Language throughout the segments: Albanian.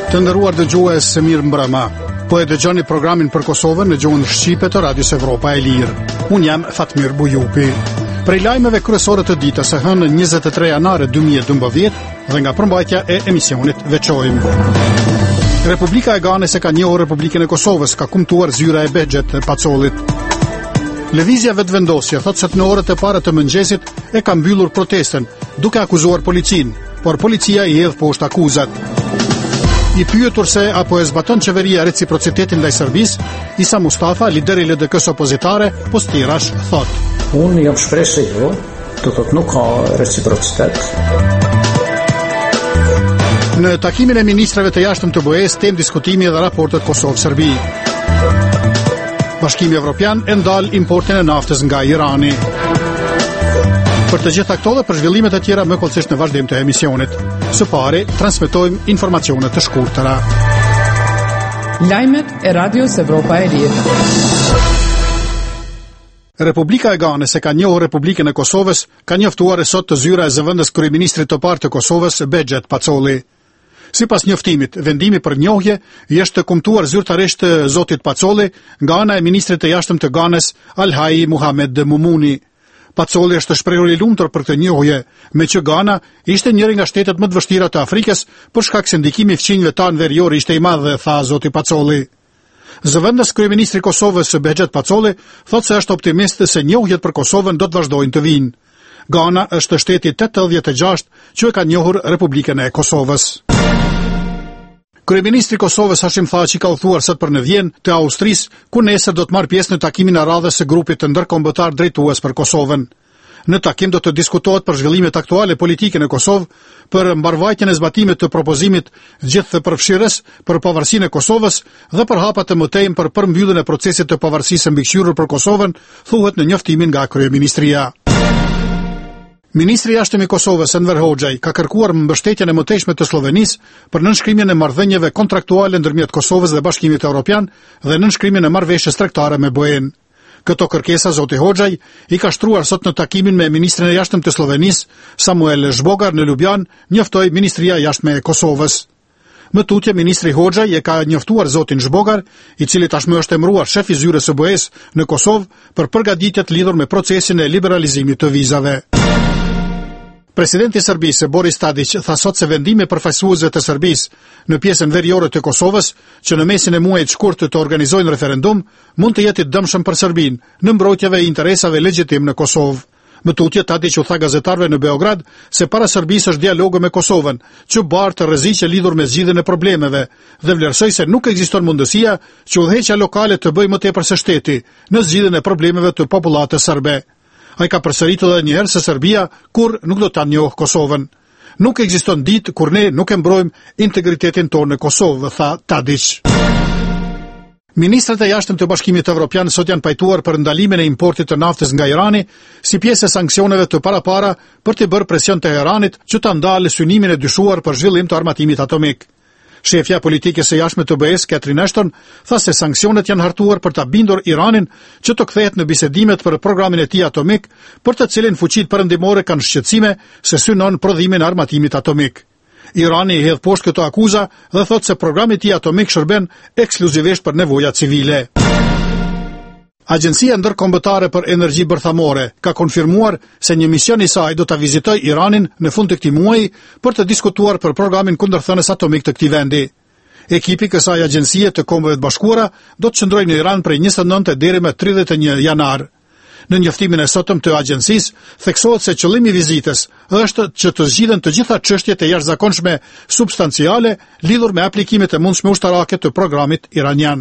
Të nderuar dëgjues, mirë mbrëma. Po e dëgjoni programin për Kosovën në gjuhën shqipe të Radios Evropa e Lirë. Unë jam Fatmir Bujupi. Prej lajmeve kryesore të ditës së hënë 23 janar 2012 dhe nga përmbajtja e emisionit veçojmë. Republika e Ganes e ka njohur Republikën e Kosovës, ka kumtuar zyra e Behxhet e Pacollit. Lëvizja vetëvendosje thotë se në orët e para të mëngjesit e ka mbyllur protestën, duke akuzuar policinë, por policia i hedh poshtë akuzat. I pyetur se apo e zbaton qeveria reciprocitetin ndaj Serbisë, Isa Mustafa, lideri i LDK-s opozitare, postirash thotë: Unë jam shpresë se jo, do thotë nuk ka reciprocitet. Në takimin e ministrave të jashtëm të BE-s, temë diskutimi edhe raportet Kosovë-Serbi. Bashkimi Evropian e ndal importin e naftës nga Irani. Për të gjitha këto dhe për zhvillimet e tjera më kollësisht në vazhdim të emisionit. Së pari, transmetojmë informacione të shkurtëra. Lajmet e Radios Evropa e Lirë. Republika e Ganes e ka njohur Republikën e Kosovës, ka njoftuar sot të zyra e zëvendës kryeministrit të parë të Kosovës, Behxhet Pacolli. Sipas njoftimit, vendimi për njohje i është kumtuar zyrtarisht zotit Pacolli nga ana e ministrit të jashtëm të Ganes, Alhaj Muhamed Mumuni. Pacolli është shprehur i lumtur për këtë njohje, me që Gana ishte njëri nga shtetet më të vështira të Afrikës, për shkak se ndikimi i fqinjve tanë verior ishte i madh, tha zoti Pacolli. Zëvendës kryeministri i Kosovës, Behxhet Pacolli, thotë se është optimist se njohjet për Kosovën do të vazhdojnë të vinë. Gana është shteti 86 që e ka njohur Republikën e Kosovës. Kryeministri i Kosovës Hashim Thaçi ka udhëtuar sot për në Vjenë të Austrisë, ku nesër do të marrë pjesë në takimin e radhës së grupit të ndërkombëtar drejtues për Kosovën. Në takim do të diskutohet për zhvillimet aktuale politike në Kosovë, për mbarvajtjen e zbatimit të propozimit gjithëpërfshirës për pavarësinë e Kosovës dhe për hapa të mëtejmë për përmbylljen e procesit të pavarësisë mbikëqyrur për Kosovën, thuhet në njoftimin nga kryeministria. Ministri i jashtëm i Kosovës, Enver Hoxhaj, ka kërkuar mbështetjen e mëtejshme të Slovenisë për nënshkrimin e marrëdhënieve kontraktuale ndërmjet Kosovës dhe Bashkimit Evropian dhe nënshkrimin e marrëveshjes tregtare me BE-n. Këto kërkesa zoti Hoxhaj i ka shtruar sot në takimin me ministrin e jashtëm të Slovenisë, Samuel Zhbogar, në Ljubljanë, njoftoi Ministria e Jashtme e Kosovës. Më tutje, ministri Hoxhaj e ka njoftuar zotin Zhbogar, i cili tashmë është emëruar shef i zyrës së BE-s në Kosovë për përgatitjet lidhur me procesin e liberalizimit të vizave. Presidenti i Serbisë, Boris Tadić, tha sot se vendimi përfaqësuesve të Serbisë në pjesën veriore të Kosovës, që në mesin e muajit shkurt të organizojnë referendum, mund të jetë i dëmshëm për Serbinë në mbrojtjeve e interesave legjitim në Kosovë. Më tutje, Tadić u tha gazetarëve në Beograd se para Serbisë është dialogu me Kosovën, që bartë rreziqe lidhur me zgjidhjen e problemeve dhe vlerësoi se nuk ekziston mundësia që udhëheqja lokale të bëjë më tepër se shteti në zgjidhjen e problemeve të popullatës serbe. Ai ka përsëritur edhe një herë se Serbia kur nuk do ta njohë Kosovën. Nuk ekziston ditë kur ne nuk e mbrojmë integritetin tonë në Kosovë, tha Tadić. Ministrat e jashtëm të Bashkimit Evropian sot janë pajtuar për ndalimin e importit të naftës nga Irani si pjesë e sanksioneve të parapara për të bërë presion Teheranit që ta ndalë synimin e dyshuar për zhvillim të armatimit atomik. Shefja politikës së jashtme të BE-s, Catherine Ashton, tha se sanksionet janë hartuar për ta bindur Iranin që të kthehet në bisedimet për programin e tij atomik, për të cilin fuqitë perëndimore kanë shqetësime se synon prodhimin e armatimit atomik. Irani i hedh poshtë këto akuza dhe thotë se programi i tij atomik shërben ekskluzivisht për nevoja civile. Agjencia ndërkombëtare për energji bërthamore ka konfirmuar se një mision i saj do ta vizitojë Iranin në fund të këtij muaji për të diskutuar për programin kundërthënës atomik të këtij vendi. Ekipi i kësaj agjencie të Kombeve të Bashkuara do të qëndrojë në Iran prej 29 deri më 31 janar. Në njoftimin e sotëm të agjencisë, theksohet se qëllimi i vizitës është që të zgjidhen të gjitha çështjet e jashtëzakonshme substanciale lidhur me aplikimet e mundshme ushtarake të programit iranian.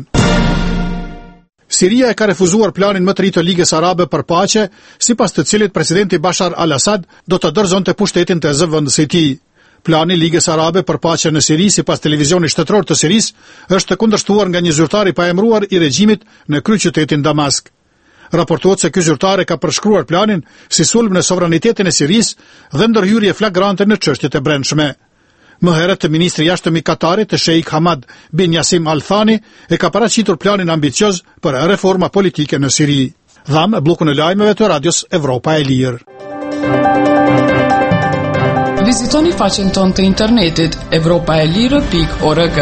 Siria e ka refuzuar planin më të ri të Ligës Arabe për paqe, sipas të cilit presidenti Bashar al-Assad do të dorëzonte pushtetin të zëvendësisë së tij. Plani i Ligës Arabe për paqe në Siri, sipas televizionit shtetror të Sirisë, është kundërshtuar nga një zyrtar i paemëruar i regjimit në kryeqytetin Damask. Raportohet se ky zyrtar e ka përshkruar planin si sulm në sovranitetin e Sirisë dhe ndërhyrje flagrante në çështjet e brendshme. Më herët ministri i jashtëm i Katarit, Sheikh Hamad bin Yasim Al Thani, e ka paraqitur planin ambicioz për reforma politike në Siri. Dham bllokun e lajmeve të Radios Evropa e Lirë. Vizitoni faqen tonë të internetit evropaelire.org.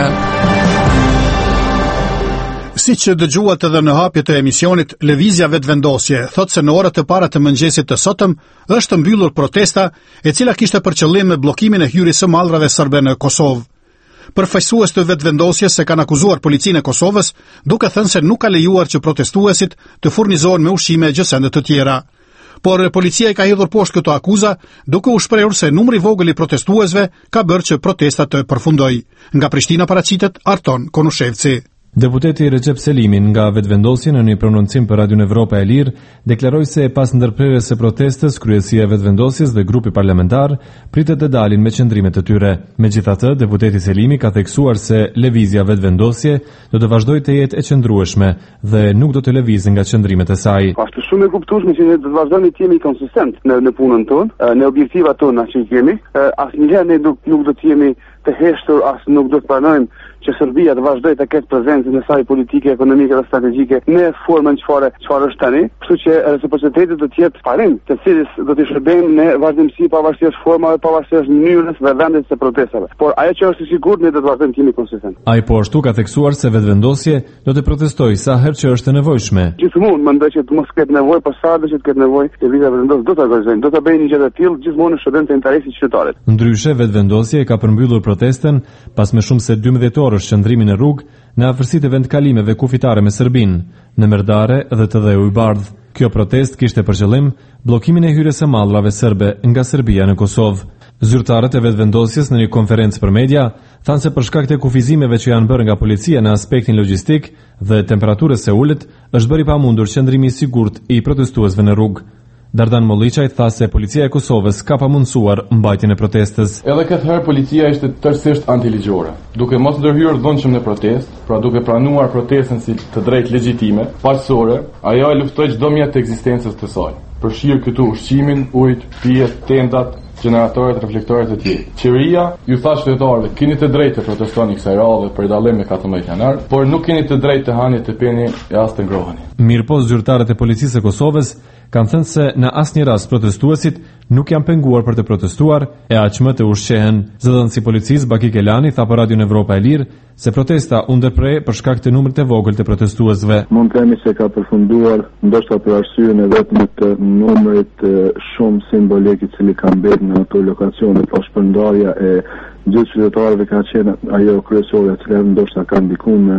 Si që dëgjuat edhe në hapje të emisionit, Lëvizja Vetëvendosje thot se në orët e para të mëngjesit të sotëm është mbyllur protesta e cila kishte për qëllim me bllokimin e hyrjes së mallrave serbe në Kosovë. Përfaqësues të Vetëvendosjes se kanë akuzuar policinë e Kosovës, duke thënë se nuk ka lejuar që protestuesit të furnizohen me ushqime e gjësende të tjera. Por policia i ka hedhur poshtë këto akuza, duke u shprehur se numri i vogël i protestuesve ka bërë që protesta të përfundojë. Nga Prishtina paraqitet Arton Konushevci. Deputeti Recep Selimin nga Vetëvendosje në një prononcim për Radion Evropa e Lirë deklaroi se pas ndërprerjes së protestës, kryesia e Vetëvendosjes dhe grupi parlamentar pritet të dalin me qëndrimet e tyre. Megjithatë, deputeti Selimi ka theksuar se Lëvizja Vetëvendosje do të vazhdojë të jetë e qëndrueshme dhe nuk do të lëvizë nga qëndrimet e saj. Është shumë e kuptueshme që ne do të vazhdojmë të jemi konsistent në punën tonë, në objektivat tona që kemi. Asnjëherë ne nuk do të jemi të heshtur, as nuk do të pranojmë që Serbia të vazhdojë të ketë prezencën e saj politike, ekonomike dhe strategjike në formën çfarë është tani, kështu që reciprociteti do të jetë parim, të cilës do të shërbejmë në vazhdimsi pavarësisht formave, pavarësisht mënyrës dhe vendit të protestave. Por ajo që është i sigurt, ne do të vazhdojmë të jemi konsistent. Ai po ashtu ka theksuar se Vetëvendosje do të protestojë sa herë që është e nevojshme. Gjithmonë mendoj që të mos ketë nevojë, por sa do të ketë nevojë, Lëvizja Vetëvendosje do ta organizojnë, do ta bëjnë një gjë të tillë gjithmonë në shërbim të interesit qytetarit. Ndryshe, Vetëvendosje ka përmbyllur protestën pas më shumë se 12 orësh qëndrimi në rrugë në afërsitë e vendkalimeve kufitare me Serbinë, në Merdare dhe të Dheu i Bardh. Kjo protest kishte për qëllim bllokimin e hyrjes së mallrave serbe nga Serbia në Kosovë. Zyrtarët e Vetëvendosjes në një konferencë për media thanë se për shkak të kufizimeve që janë bërë nga policia në aspektin logjistik dhe temperaturës së ulët, është bërë i pamundur qëndrimi i sigurt i protestuesve në rrugë. Dardan Molliçaj tha se policia e Kosovës ka pamundsuar mbajtjen e protestës. Edhe këtë herë policia ishte tërësisht antiligjore, duke mos ndërhyrë dhunshëm në protestë, pra duke pranuar protestën si të drejtë legjitime, paqësore, ajo e luftoi çdo mjet të ekzistencës të saj. Përfshirë këtu ushqimin, ujit, pijet, tendat, gjeneratorët, reflektorët e tjerë. Qeveria ju tha qytetarëve, keni të drejtë të protestoni kësaj radhe për dallim me 14 janar, por nuk keni të drejtë të hani, të peni e as të ngroheni. Mirëpo zyrtarët e policisë së Kosovës kanë thënë se në asnjë rast protestuesit nuk janë penguar për të protestuar e aq më të ushqehen. Zëdhënësi i policisë Baki Kelani tha për Radion Evropa e Lirë se protesta u ndërprer për shkak të numrit të vogël të protestuesve. Mund të themi se ka përfunduar ndoshta për arsyeën e vetëm të numrit shumë simbolik i cili ka mbetur në ato lokacione, po shpërndarja e gjithë qytetarëve ka qenë ajo kryesore e cila ndoshta ka ndikuar në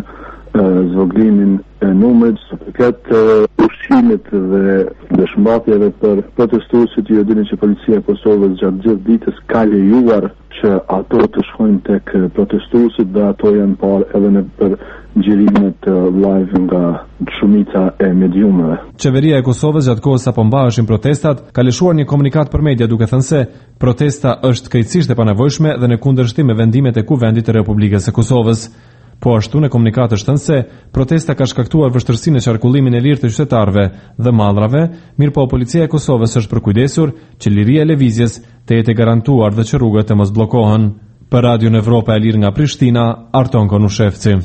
zvoglimin e numrit, së përket ushqimit dhe dëshmbatjeve për protestuesit. Ju dini që policia e Kosovës gjatë gjithë ditës ka lejuar që ato të shkojnë tek protestuesit dhe ato janë parë edhe në për ngjyrimet live nga shumica e mediumeve. Qeveria e Kosovës gjatë kohës sa po mbaheshin protestat ka lëshuar një komunikat për media duke thënë se protesta është krejtësisht e panevojshme dhe në kundërshtim me vendimet e Kuvendit të Republikës së Kosovës. Po ashtu në komunikat është thënë se protesta ka shkaktuar vështirësinë në qarkullimin e lirë të qytetarëve dhe mallrave, mirëpo policia e Kosovës është përkujdesur që liria e lëvizjes të jetë e garantuar dhe që rrugët të mos bllokohen. Për Radion Evropa e Lirë nga Prishtina, Arton Konushevci.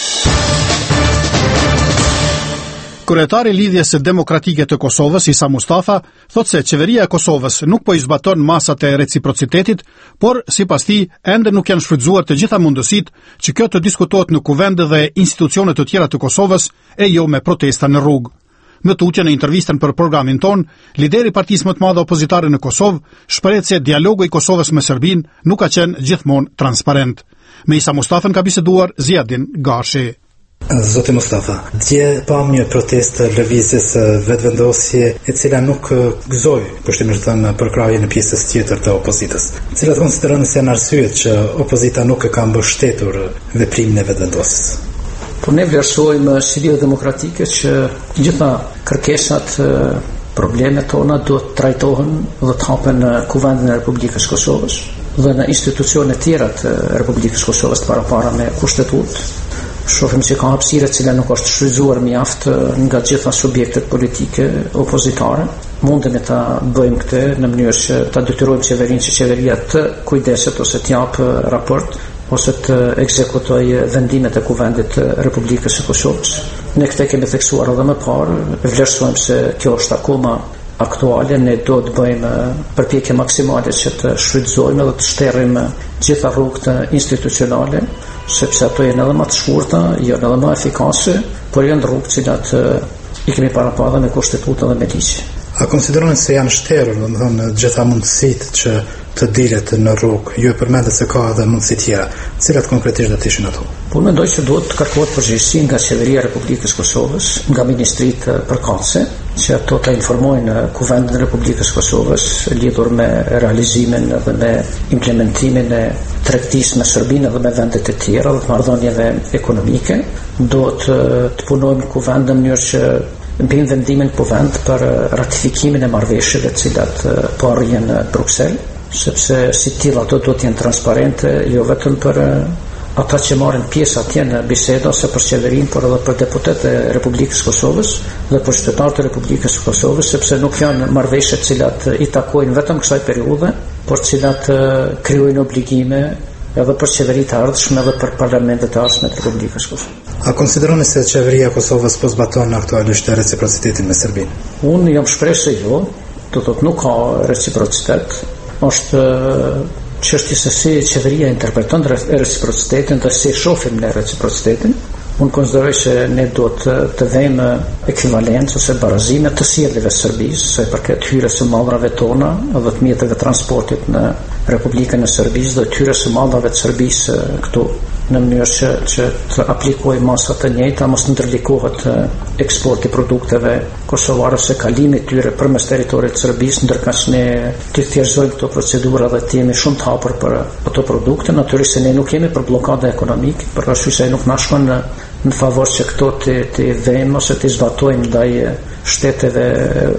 Kryetari i Lidhjes së Demokratike të Kosovës, Isa Mustafa, thotë se qeveria e Kosovës nuk po i zbaton masat e reciprocitetit, por sipas tij ende nuk janë shfrytzuar të gjitha mundësitë që kjo të diskutohet në kuvende dhe institucione të tjera të Kosovës e jo me protesta në rrugë. Më tutje në intervistën për programin ton, lideri i partisë më të madhe opozitare në Kosovë shpreh se dialogu i Kosovës me Serbinë nuk ka qenë gjithmonë transparent. Me Isa Mustafën ka biseduar Ziadin Gashi. Zoti Mustafa, dje pam një protestë lëvizjes Vetëvendosje e cila nuk gëzoi, kushtimisht thënë, përkrahjen e pjesës tjetër të opozitës, cilat konsiderohen se janë arsyet që opozita nuk e ka mbështetur veprimin e Vetëvendosjes. Po ne vlerësojmë Shqipërinë demokratike që gjitha kërkesat, problemet tona do të trajtohen dhe të hapen në Kuvendin e Republikës Kosovës dhe në institucione tjera të Republikës Kosovës të parapara me kushtetutë. Shohim që ka hapësirë e cila nuk është shfrytzuar mjaft nga gjitha subjektet politike opozitare. Mundemi ta bëjmë këtë në mënyrë që ta detyrojmë qeverinë që qeveria të kujdeset ose të japë raport ose të ekzekutojë vendimet e Kuvendit të Republikës së Kosovës. Ne këtë kemi theksuar edhe më parë, vlerësojmë se kjo është akoma aktuale ne do të bëjmë përpjekje maksimale që të shfrytëzojmë dhe të shterrim gjitha rrugët institucionale, sepse ato janë edhe më të shkurta, janë edhe më efikase, por janë rrugë cilat i kemi paraparë me kushtetutë dhe me ligj. A konsideroni se janë shterur, domethënë, gjitha mundësitë që të dilet në rrugë, ju e përmendet se ka edhe mundësi tjera. Cilat konkretisht do të ishin ato? Po mendoj se duhet të kërkohet përgjegjësi nga Qeveria e Republikës Kosovës, nga ministritë përkatëse, që ato të informojnë Kuvendin e Republikës Kosovës lidhur me realizimin dhe me implementimin e tregtisë me Serbinë dhe me vendet e tjera dhe të marrëdhënieve ekonomike. Do të punojmë Kuvendin në mënyrë që bëjmë vendimin Kuvend për ratifikimin e marrëveshjeve të cilat po arrin në Bruksel, sepse si të tilla ato do të jenë transparente jo vetëm për ata që marrin pjesë atje në biseda ose për qeverinë, por edhe për deputetët e Republikës Kosovës dhe për qytetarët e Republikës Kosovës, sepse nuk janë marrëveshje të cilat i takojnë vetëm kësaj periudhe, por të cilat krijojnë obligime edhe për qeveritë e ardhshme dhe për parlamentet e ardhshme të Republikës Kosovës. A konsideroni se qeveria e Kosovës po zbaton aktualisht reciprocitetin me Serbinë? Unë jam shpreh se jo, do të thotë nuk ka reciprocitet. Është çështje se si qeveria interpreton reciprocitetin dhe si shohim ne reciprocitetin. Unë konsideroj se ne do të vëmë ekvivalencë ose barazime të sjelljeve të Serbisë, sa i përket hyrjes së mallrave tona dhe të mjeteve transportit në Republikën e Serbisë dhe hyrjes së mallrave të Serbisë këtu, në mënyrë që të aplikojë masa të njëjta, mos ndërlikohet eksporti produkteve kosovare ose kalimi i tyre përmes territorit të Serbisë, ndërkaq ne të thjeshtësojmë këto procedura dhe të jemi shumë të hapur për ato produkte. Natyrisht se ne nuk jemi për bllokadë ekonomike, për arsye se nuk na shkon në favor që këto të vëmë ose të zbatojmë ndaj shteteve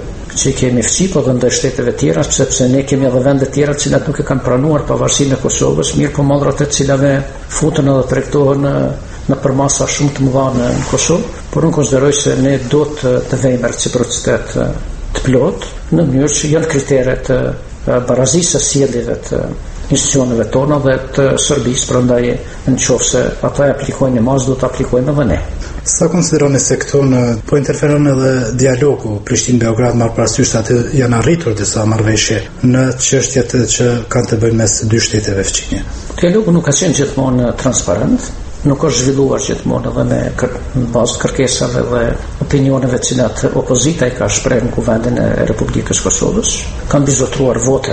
që kemi fësi, po dhe ndaj shteteve tjera, sepse ne kemi edhe vende tjera të cilat nuk e kanë pranuar pavarësinë e Kosovës, mirë po mallrat e cilave futen edhe tregtohen në përmasa shumë të mëdha në Kosovë, por unë konsideroj se ne do të vëjmë reciprocitet të plot në mënyrë që janë kriteret barazisë së sjelljeve të institucioneve tona dhe të Serbisë, prandaj nëse ata e aplikojnë mas, do të aplikojmë edhe ne. Sa konsideroni se këto po interferon edhe dialogu Prishtinë-Beograd, marrë parasysh se aty janë arritur disa marrëveshje në çështjet që kanë të bëjnë mes dy shteteve fëmijë? Dialogu nuk ka qenë gjithmonë transparent, nuk është zhvilluar gjithmonë edhe në bazë kërkesave dhe opinioneve të cilat opozita i ka shprehur në Kuvendin e Republikës Kosovës. Kanë bizotruar vote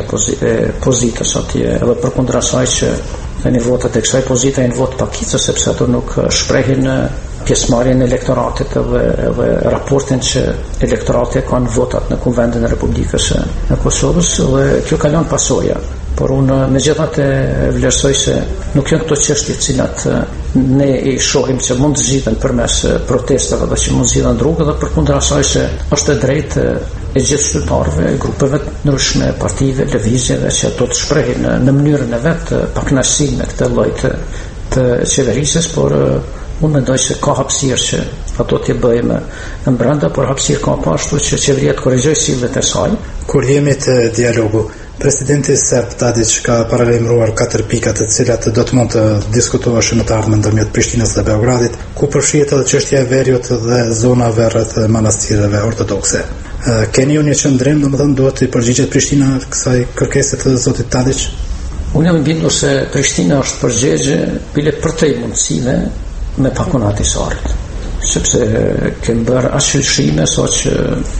pozitës atje edhe përkundër asaj që tani votat e kësaj pozite janë votë pakicë, sepse ato nuk shprehin pjesëmarrjen e elektoratit dhe raportin që elektorati ka në votat në Kuvendin e Republikës e Kosovës, dhe kjo ka lënë pasoja. Por unë megjithatë vlerësoj se nuk janë këto çështje të cilat ne i shohim se mund të zgjidhen përmes protestave dhe që mund të zgjidhen rrugë, dhe përkundër asaj se është e drejtë e gjithë qytetarëve, grupeve të ndryshme, partive, lëvizjeve që ato të shprehin në mënyrën e vet pakënaqësinë me këtë lloj të qeverisjes, por unë mendoj se ka hapësirë që ato të bëjmë në brenda, por hapësirë ka pashtu që qeveria të korrigjojë sillet e saj. Kur jemi të dialogu, Presidenti Serb Tadić ka paralajmëruar 4 pika të cilat do të mund të diskutoheshin në të ardhmen ndërmjet Prishtinës dhe Beogradit, ku përfshihet edhe çështja e Veriut dhe zonave rreth manastireve ortodokse. Keni ju një qëndrim, domethënë duhet të përgjigjet Prishtina kësaj kërkese të zotit Tadić? Unë jam i bindur se Prishtina është përgjigje bile për të mundësive me pakunat i sarit, sepse kemë bërë as shëllshime sa që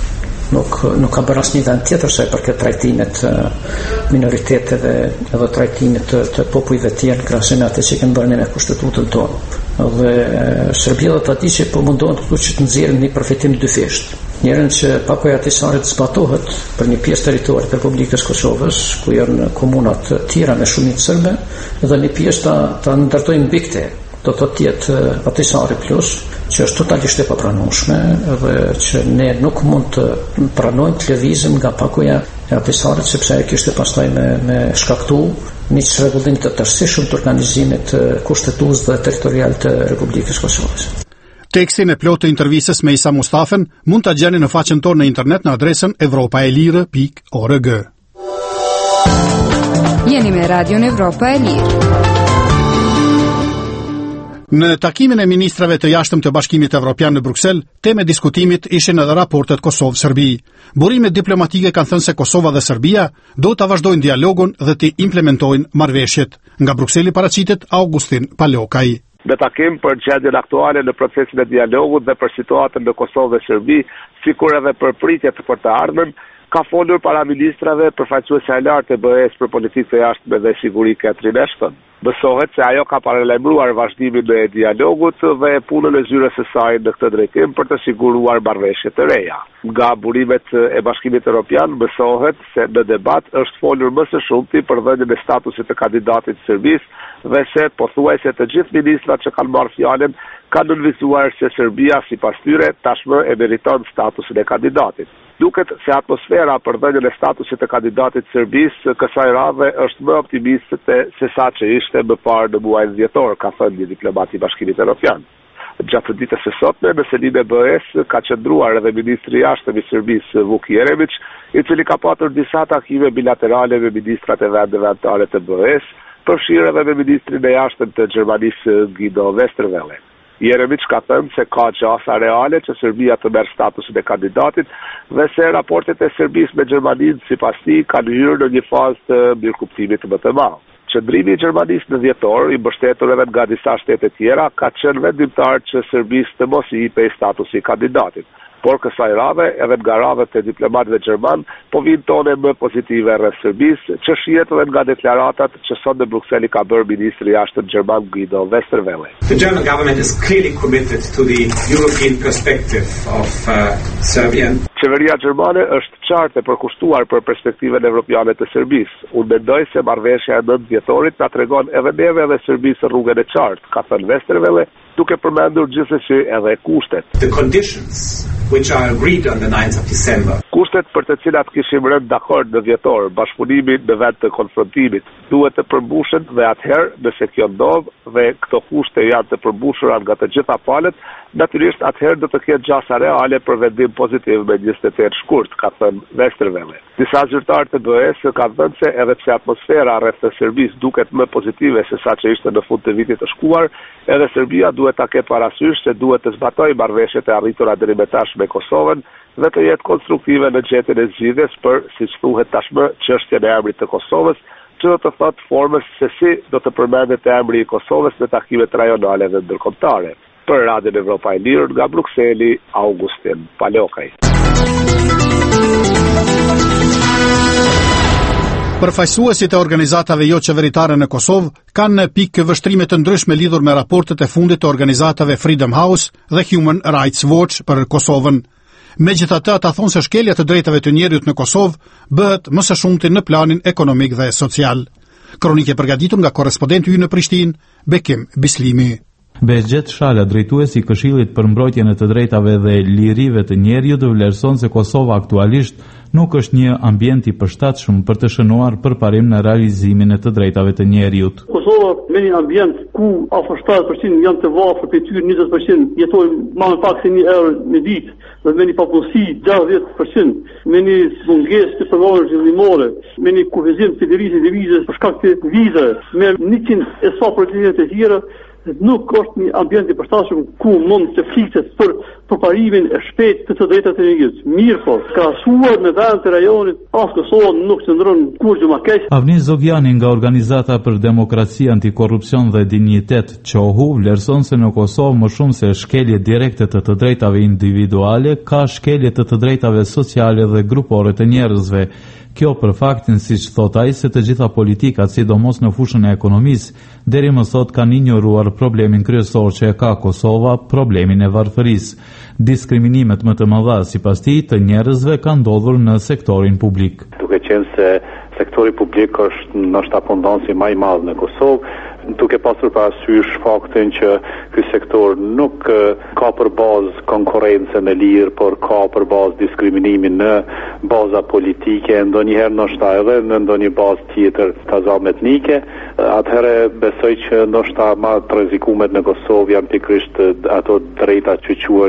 nuk ka bërë asnjë vend tjetër sa për këtë trajtimet minoriteteve edhe trajtimet të popujve të tjerë krahasim me atë që kanë bërë në kushtetutën tonë. Dhe Serbia dhe Tadić po mundohen këtu që të nxjerrin një përfitim dyfisht. Njërin që pakuja e Tisarit zbatohet për një pjesë territorit të Republikës Kosovës, ku janë komunat të tjera me shumicë serbe, dhe një pjesë ta ndërtojnë bikte. Do të tjetë Atisari Plus, që është totalisht e papranueshme dhe që ne nuk mund të pranojmë të lëvizim nga pakuja e Atisarit, sepse ai kishte pastaj me shkaktu një çrregullim të tërësishëm të organizimit kushtetues dhe territorial të Republikës Kosovës. Tekstin e plotë të intervistës me Isa Mustafen mund ta gjeni në faqen tonë në internet në adresën europaelire.org. Jeni me Radion Evropa e Lirë. Në takimin e ministrave të jashtëm të Bashkimit Evropian në Bruksel, temë e diskutimit ishin edhe raportet Kosovë-Serbi. Burimet diplomatike kanë thënë se Kosova dhe Serbia do të vazhdojnë dialogun dhe të implementojnë marrëveshjet. Nga Brukseli paraqitet Augustin Palokaj. Në takim për gjendjen aktuale në procesin e dialogut dhe për situatën në Kosovë dhe Serbi, sikur edhe për pritjet për të ardhmen, ka folur para ministrave përfaqësuese e lartë e BE-s për politikë të jashtme dhe siguri Catherine Ashton. Besohet se ajo ka paralajmëruar vazhdimin e dialogut dhe punën e zyrës së saj në këtë drejtim për të siguruar marrëveshje të reja. Nga burimet e Bashkimit Evropian besohet se në debat është folur më së shumti për dhënien e statusit të kandidatit të Serbisë dhe se pothuajse të gjithë ministrat që kanë marrë fjalën kanë nënvizuar se Serbia sipas tyre tashmë e meriton statusin e kandidatit. Duket se atmosfera për dhënien e statusit të kandidatit të Serbisë kësaj radhe është më optimiste se sa që ishte më parë në muajin dhjetor, ka thënë një diplomat i Bashkimit Evropian. Gjatë ditës së sotme në selinë e BE-s ka qëndruar edhe ministri i jashtëm i Serbisë Vuk Jeremić, i cili ka patur disa takime bilaterale me ministrat e vendeve anëtare të BE-s, përfshirë edhe me ministrin e jashtëm të Gjermanisë Guido Westerwelle. Jeremić ka thënë se ka gjasa reale që Serbia të merr statusin e kandidatit dhe se raportet e Serbisë me Gjermaninë sipas tij kanë hyrë në një fazë të mirëkuptimit më të madh. Qëndrimi i Gjermanisë në dhjetor, i mbështetur edhe nga disa shtete tjera, ka qenë vendimtar që Serbisë të mos i jepej statusi i kandidatit. Por kësaj radhe, edhe nga radhët e diplomatëve gjerman, po vinë tone më pozitive rreth Serbisë, që shihet edhe nga deklaratat që sot në Bruksel i ka bërë ministri i jashtëm gjerman Guido Westerwelle. The German government is clearly committed to the European perspective of Serbia. Qeveria gjermane është qartë e përkushtuar për perspektiven evropiane të Serbisë. Unë mendoj se marrëveshja e 9 dhjetorit na tregon edhe neve dhe Serbisë rrugën e qartë, ka thënë Westerwelle, duke përmendur gjithsesi edhe kushtet. The conditions which are agreed on the 9th of December. Kushtet për të cilat kishim rënë dakord në dhjetor, bashkëpunimin në vend të konfrontimit, duhet të përmbushen dhe atëherë, nëse kjo ndodh dhe këto kushte janë të përmbushura nga të gjitha palët, natyrisht atëherë do të ketë gjasa reale për vendim pozitiv me 28 shkurt, ka thënë Westerwelle. Disa zyrtarë të BE-s kanë thënë se edhe pse atmosfera rreth të Serbisë duket më pozitive se sa që ishte në fund të vitit të shkuar, edhe Serbia duhet ta ketë parasysh se duhet të zbatojë marrëveshjet e arritura deri më tash me Kosovën dhe të jetë konstruktive në gjetjen e zgjidhjes për, siç thuhet tashmë, çështjen e emrit të Kosovës, që do të thotë formës se si do të përmendet emri i Kosovës në takimet rajonale dhe ndërkombëtare. Për Radion Evropa e Lirë nga Brukseli, Augustin Palokaj. Përfaqësuesit e organizatave jo qeveritare në Kosovë kanë në pikë vështrime të ndryshme lidhur me raportet e fundit të organizatave Freedom House dhe Human Rights Watch për Kosovën. Megjithatë, ata thonë se shkelja të drejtave të njerëzit në Kosovë bëhet më së shumti në planin ekonomik dhe social. Kronikë përgatitur nga korrespondenti ynë në Prishtinë, Bekim Bislimi. Behgjet Shala, drejtuesi i Këshillit për mbrojtjen e të drejtave dhe lirive të njerëzit, vlerëson se Kosova aktualisht nuk është një ambient i përshtatshëm për të shënuar përparim në realizimin e të drejtave të njerëzit. Kosova me një ambient ku afër 7% janë të varfër, për tyre 20% jetojnë më pak se 1 euro në ditë, dhe me një popullsi 60%, me një mungesë të përvojës zhvillimore, me një kufizim të lëvizjes për shkak të vizave, me 100% të tjera, nuk është një ambient i përshtatshëm ku mund të flitet për përparimin e shpejtë të drejtave të njerëzit. Mirë po, krahasuar me vend të rajonit, as Kosova nuk qëndron kurrë më keq. Avnis Zogjani nga Organizata për Demokraci, Antikorrupsion dhe Dinjitet, QOHU, vlerëson se në Kosovë më shumë se shkelje direkte të drejtave individuale, ka shkelje të drejtave sociale dhe grupore të njerëzve. Kjo për faktin, siç thot ai, se të gjitha politikat, sidomos në fushën e ekonomisë, deri më sot kanë injoruar problemin kryesor që e ka Kosova, problemin e varfërisë. Diskriminimet më të mëdha sipas tij të njerëzve kanë ndodhur në sektorin publik. Duke qenë se sektori publik është ndoshta pondansi më i madh në Kosovë, duke pasur parasysh faktin që ky sektor nuk ka për bazë konkurrencën e lirë, por ka për bazë diskriminimin në baza politike, ndonjëherë ndoshta edhe në ndonjë bazë tjetër të azam etnike. Atëherë besoj që ndoshta më të rrezikuar në Kosovë janë pikërisht ato drejtat që quhen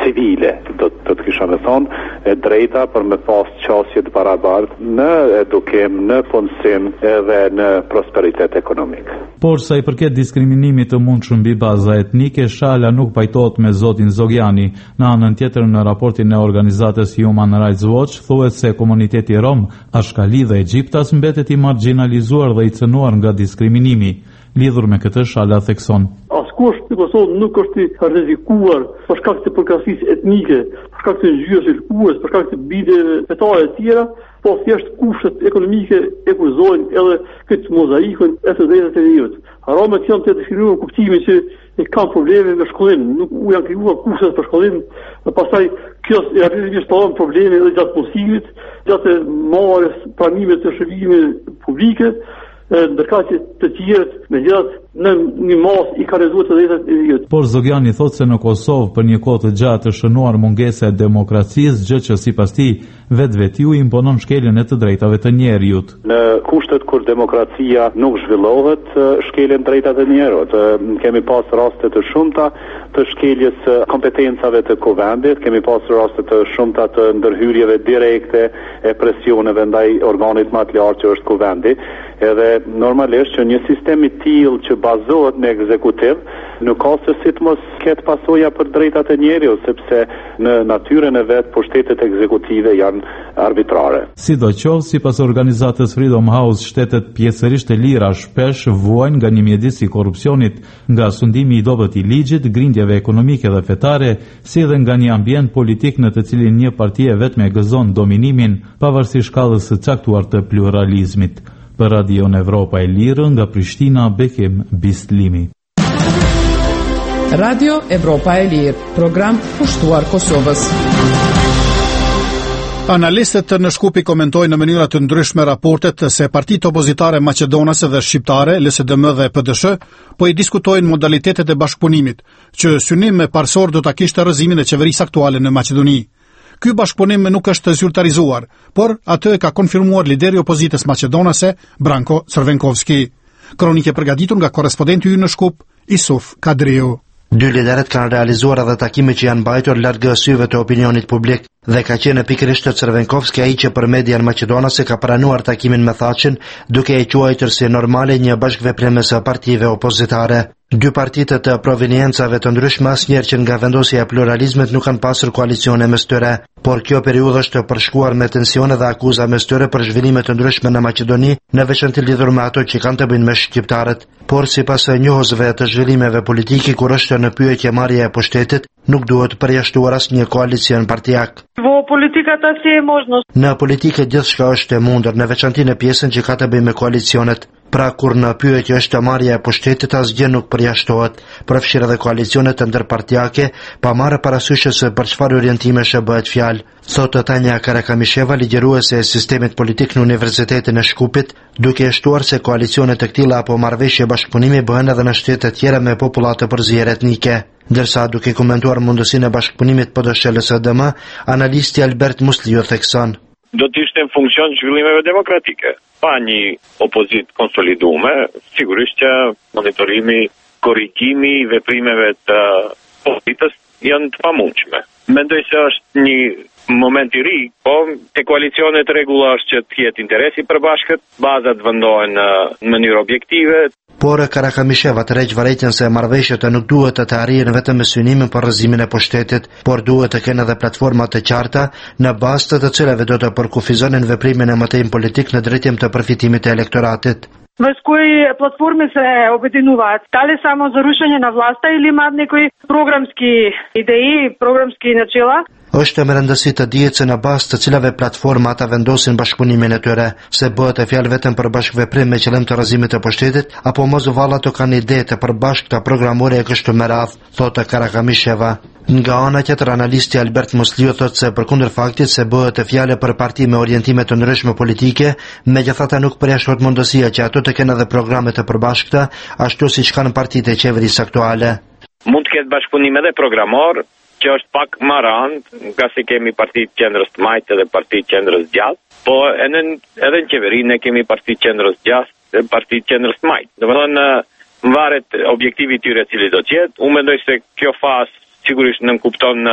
civile, do të kisha me thonë, e drejta për me pas qasje të barabartë në edukim, në punësim edhe në prosperitet ekonomik. Por sa i përket diskriminimit të mundshëm mbi baza etnike, Shala nuk pajtohet me zotin Zogjani. Në anën tjetër, në raportin e organizatës Human Rights Watch thuhet se komuniteti rom, Ashkali dhe Egjiptas mbetet i marginalizuar dhe i cënuar nga diskriminimi. Lidhur me këtë, Shala thekson: Askush në Kosovë nuk është i rrezikuar për shkak të përkatësisë etnike, për shkak të ngjyrës së lëkurës, për shkak të bideve fetare të tjera, po thjesht kushtet ekonomike e kurzojnë edhe këtë mozaikun e të drejtave të njerëzit. Romat janë të diskriminuar në kuptimin që kanë probleme me shkollim, nuk u janë krijuar kushtet për shkollim, dhe pastaj kjo realisht ka probleme edhe gjatë punësimit, gjatë marrjes pranimeve të shërbimeve publike, ndërka që të tjerët me gjatë në një mas i ka rezuar të drejtat e njeriut. Por Zogjani thot se në Kosovë për një kohë të gjatë të shënuar mungesa e demokracisë, gjë që sipas tij vetvetiu imponon shkeljen e të drejtave të njeriut. Në kushtet kur demokracia nuk zhvillohet, shkeljen drejtat e njerëzit. Kemi pas raste të shumta të shkeljes kompetencave të kuvendit, kemi pas raste të shumta të ndërhyrjeve direkte e presioneve ndaj organit më të lartë që është kuvendi. Edhe normalisht që një sistem i tillë që bazohet në ekzekutiv nuk ka se si të mos ketë pasoja për drejtat e njerëzit, sepse në natyrën e vet pushtetet ekzekutive janë arbitrare. Sidoqoftë, sipas organizatës Freedom House, shtetet pjesërisht e lira shpesh vuajnë nga një mjedis i korrupsionit, nga sundimi i dobët i ligjit, grindjeve ekonomike dhe fetare, si edhe nga një ambient politik në të cilin një parti e vetme gëzon dominimin, pavarësisht shkallës së caktuar të pluralizmit. Për Radion Evropa e Lirë, nga Prishtina, Bekim Bistlimi. Radio Evropa e Lirë, program kushtuar Kosovës. Analistët në Shkupi komentojnë në mënyra të ndryshme raportet se partitë opozitare maqedonase dhe shqiptare, LSDM dhe PDSH, po i diskutojnë modalitetet e bashkëpunimit, që synim me parsor do ta kishte rrëzimin e qeverisë aktuale në Maqedoni. Ky bashkëpunim nuk është zyrtarizuar, por atë e ka konfirmuar lideri i opozitës maqedonase, Branko Crvenkovski. Kronikë e përgatitur nga korrespondenti ynë në Shkup, Isuf Kadriu. Dy liderët kanë realizuar edhe takime që janë mbajtur larg syve të opinionit publik dhe ka qenë pikërisht Crvenkovski ai që për median maqedonase ka pranuar takimin me Thaçin, duke e quajtur si normale një bashkëveprim mes partive opozitare. Dy partitë të proveniencave të ndryshme asnjëherë që nga vendosja e pluralizmit nuk kanë pasur koalicione mes tyre, por kjo periudhë është përshkuar me tensione dhe akuza mes tyre për zhvillime të ndryshme në Maqedoni, në veçantë lidhur me ato që kanë të bëjnë me shqiptarët. Por sipas njohësve të zhvillimeve politike, kur është në pyetje marrja e pushtetit, nuk duhet përjashtuar asnjë koalicion partijak. Në politikë gjithçka është e mundur, në veçantë në pjesën që ka të bëjë me koalicionet. Pra kur në pyetje është marrja e pushtetit, asgjë nuk përjashtohet, përfshirë edhe koalicionet ndërpartijake, pa marrë parasysh se për çfarë orientimesh bëhet fjalë. Thotë Tanja Karakamisheva, ligjëruese e sistemit politik në Universitetin e Shkupit, duke shtuar se koalicionet të këtilla apo marrëveshje bashkëpunimi bëhen edhe në shtete tjera me populla të përzierë etnike. Ndërsa duke komentuar mundësinë e bashkëpunimit PDSH-LSDM, analisti Albert Musliu thekson: do të ishte në funksion zhvillimeve demokratike. Pa një opozit konsoliduar, sigurisht që monitorimi, korrigjimi i veprimeve të opozitës janë të pamundshme. Mendoj se është një moment i ri, po te koalicionet rregulla është që të ketë interesi përbashkët, bazat vendohen në mënyrë objektive. Por Karakamisheva tërheq vërejtjen se marrëveshjet nuk duhet të arrihen vetëm me synimin për rrëzimin e pushtetit, por duhet të kenë edhe platforma të qarta në bazë të cilave do të përkufizonin veprimin e mëtejim politik në drejtim të përfitimit të elektoratit. Върху кои платформи се обединуваат? Дали само за рушење на власта или имаат некои програмски идеи, програмски начала? Është me rëndësi të dihet se në bazë të cilave platforma ata vendosin bashkëpunimin e tyre, se bëhet e fjalë vetëm për bashkëveprim me qëllim të rrëzimit të pushtetit, apo mos valla të kanë ide të përbashkëta programore e kështu me radhë, thotë Karakamisheva. Nga ana tjetër, analisti Albert Musliu thotë se përkundër faktit se bëhet e fjalë për parti me orientime të ndryshme politike, megjithatë nuk përjashtohet mundësia që ato të kenë edhe programe të përbashkëta, ashtu siç kanë partitë e qeverisë aktuale. Mund të ketë bashkëpunim edhe programor, që është pak më rand, nga se kemi partitë qendrës të majtë dhe partitë qendrës gjatë, po edhe në qeveri ne kemi partitë qendrës gjatë dhe partitë qendrës të majtë. Domethënë, varet objektivi i tyre cili do të jetë. Unë mendoj se kjo fazë sigurisht nënkupton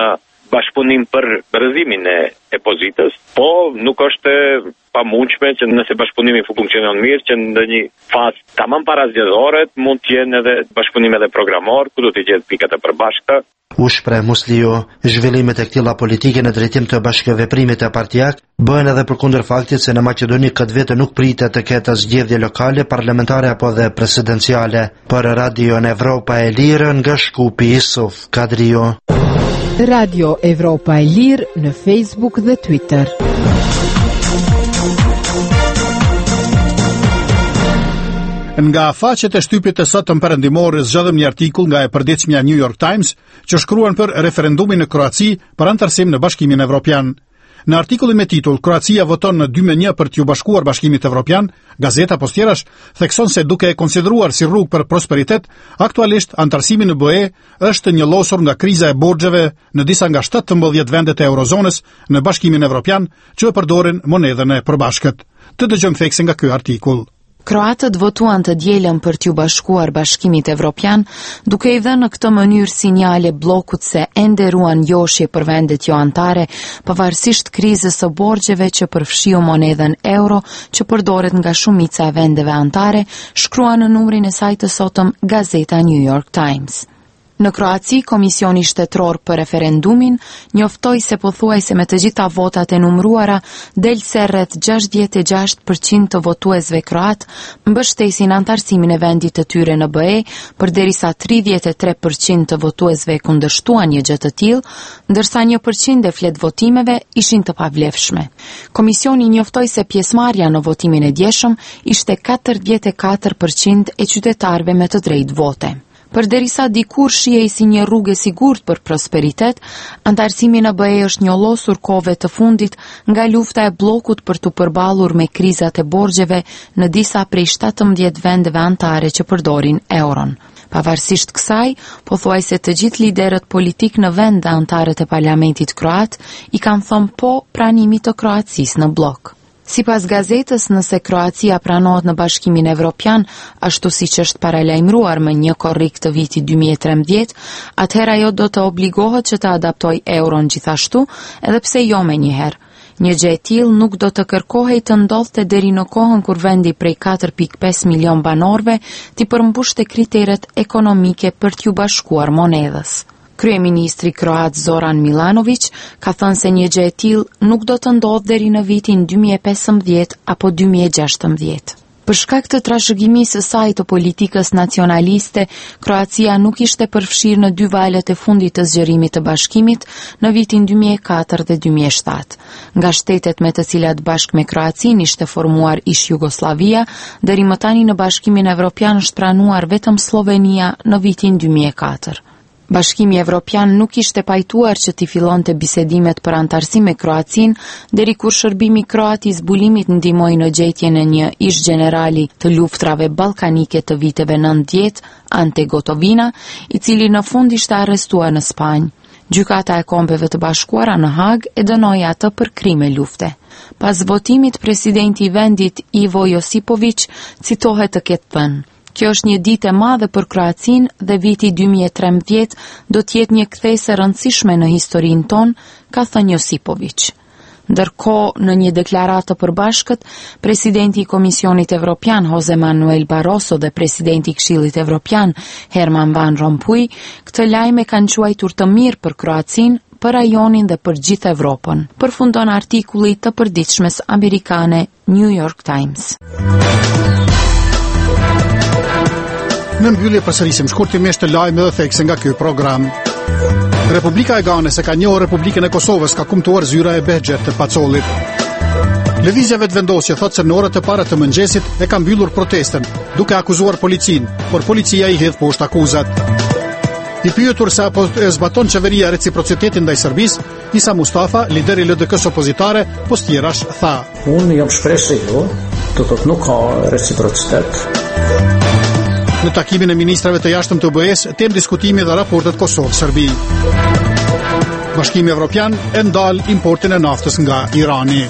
bashkëpunim për rrëzimin e pozitës, po nuk është pamundshme që nëse bashkëpunimi funksionon mirë, që në një fazë tamam parazgjedhore mund të jenë edhe bashkëpunim edhe programor, ku do të gjetë pikat e përbashkëta. U shpreh Musliu, zhvillimet e këtilla politike në drejtim të bashkëveprimit e partijak bëhen edhe përkundër faktit se në Maqedoni këtë vete nuk pritet të ketë zgjedhje lokale, parlamentare apo dhe presidenciale. Për Radio Evropa e Lirë nga Shkupi, Isuf Kadrio. Radio Evropa e Lirë në Facebook dhe Twitter. Nga faqet e shtypit të sotëm perëndimore zgjodhëm një artikull nga e përditshmja New York Times që shkruan për referendumin në Kroaci për antarësim në Bashkimin Evropian. Në artikullin me titull Kroacia voton në 2-1 për t'ju bashkuar Bashkimit Evropian, gazeta Postjerash thekson se duke e konsideruar si rrugë për prosperitet, aktualisht antarësimi në BE është njëllosur nga kriza e borxheve në disa nga 17 vendet e eurozonës në Bashkimin Evropian që e përdorin monedhën e përbashkët. Të dëgjojmë thekse nga ky artikull. Kroatët votuan të dielën për t'ju bashkuar Bashkimit Evropian, duke i dhënë në këtë mënyrë sinjale bllokut se ende ruan joshje për vendet jo antare, pavarësisht krizës së borxheve që përfshiu monedhën euro, që përdoret nga shumica e vendeve antare, shkruan në numrin e saj të sotëm gazeta New York Times. Në Kroaci, Komisioni Shtetëror për referendumin njoftoi se pothuajse me të gjitha votat e numëruara, del se rreth 66% të votuesve kroat mbështesin antarësimin e vendit të tyre në BE, përderisa 33% të votuesve kundërshtuan një gjë të tillë, ndërsa 1% e flet votimeve ishin të pavlefshme. Komisioni njoftoi se pjesëmarrja në votimin e djeshëm ishte 44% e qytetarëve me të drejtë vote. Përderisa dikur shihej si një rrugë e sigurt për prosperitet, antarësimi në BE është njollosur kohëve të fundit nga lufta e bllokut për t'u përballur me krizat e borxheve në disa prej 17 vendeve antare që përdorin euron. Pavarësisht kësaj, pothuajse të gjithë liderët politik në vende antare të parlamentit kroat i kanë thënë po pranimit të Kroacisë në blok. Sipas gazetës, nëse Kroacia pranohet në Bashkimin Evropian, ashtu siç është paralajmëruar me një korrik të vitit 2013, atëherë ajo do të obligohet që të adaptojë euron gjithashtu, edhe pse jo menjëherë. Një gjë e tillë nuk do të kërkohej të ndodhte deri në kohën kur vendi prej 4.5 milion banorëve t'i përmbushte kriteret ekonomike për t'ju bashkuar monedhës. Kryeministri kroat Zoran Milanović ka thënë se një gjë e tillë nuk do të ndodhë deri në vitin 2015 apo 2016. Për shkak të trashëgimisë së saj të politikës nacionaliste, Kroacia nuk ishte përfshirë në 2 valet e fundit të zgjerimit të bashkimit në vitin 2004 dhe 2007. Nga shtetet me të cilat bashkë me Kroacin ishte formuar ish Jugoslavia, deri më tani në Bashkimin Evropian është pranuar vetëm Slovenia në vitin 2004. Bashkimi Evropian nuk ishte pajtuar që t'i fillonte bisedimet për antarësim me Kroacin, deri kur shërbimi kroat i zbulimit ndihmoi në gjetjen e një ish generali të luftrave ballkanike të viteve 90, Ante Gotovina, i cili në fund ishte arrestuar në Spanjë. Gjykata e Kombeve të Bashkuara në Hag e dënoi atë për krime lufte. Pas votimit, presidenti i vendit Ivo Josipović citohet të ketë thënë: "Kjo është një ditë e madhe për Kroacin dhe viti 2013 do të jetë një kthesë e rëndësishme në historinë tonë", ka thënë Josipović. Ndërkohë, në një deklaratë të përbashkët, presidenti i Komisionit Evropian Jose Manuel Barroso dhe presidenti i Këshillit Evropian Herman Van Rompuy këtë lajm e kanë quajtur të mirë për Kroacin, për rajonin dhe për gjithë Evropën. Përfundon artikulli të përditshmes amerikane New York Times. Në mbyllje përsërisim shkurtimisht të lajme dhe thekse nga ky program. Republika e Ganes e ka njohur Republikën e Kosovës ka kumtuar zyra e Behxhet të Pacollit. Lëvizja vetëvendosje thotë se në orët e para të mëngjesit e ka mbyllur protestën, duke akuzuar policinë, por policia i hedh poshtë akuzat. I pyetur se apo e zbaton qeveria reciprocitetin ndaj Serbisë, Isa Mustafa, lideri i LDK-s opozitare, Postjerash tha: "Unë jam shprehur se jo, do të thotë nuk ka reciprocitet." Në takimin e ministrave të jashtëm të BE-s, temë diskutimi dhe raportet Kosovë-Serbi. Bashkimi Evropian e ndal importin e naftës nga Irani.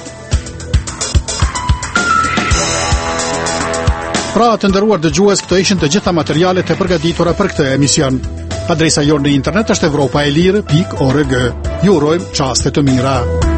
Pra, të nderuar dëgjues, këto ishin të gjitha materialet e përgatitura për këtë emision. Adresa jonë në internet është europaelirë.org. Ju urojmë çaste të mira.